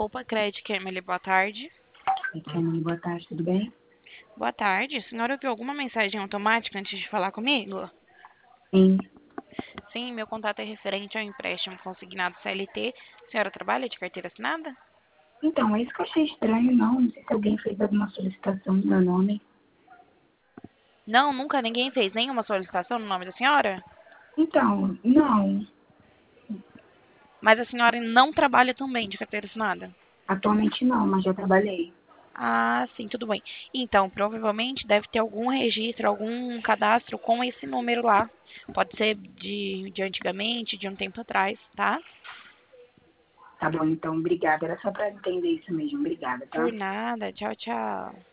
Poupa Crédito, Emily, boa tarde. Emily, boa tarde, tudo bem? Boa tarde. A senhora ouviu alguma mensagem automática antes de falar comigo? Sim. Sim, meu contato é referente ao empréstimo consignado CLT. A senhora trabalha de carteira assinada? Então, é isso que eu achei estranho, não. Não sei se alguém fez alguma solicitação no meu nome. Não, nunca ninguém fez nenhuma solicitação no nome da senhora? Então, não. Mas a senhora não trabalha também de carteira assinada? Atualmente não, mas já trabalhei. Ah, sim, tudo bem. Então, provavelmente deve ter algum registro, algum cadastro com esse número lá. Pode ser de antigamente, de um tempo atrás, tá? Tá bom, então, obrigada. Era só pra entender isso mesmo. Obrigada, Por tá? nada. Tchau, tchau.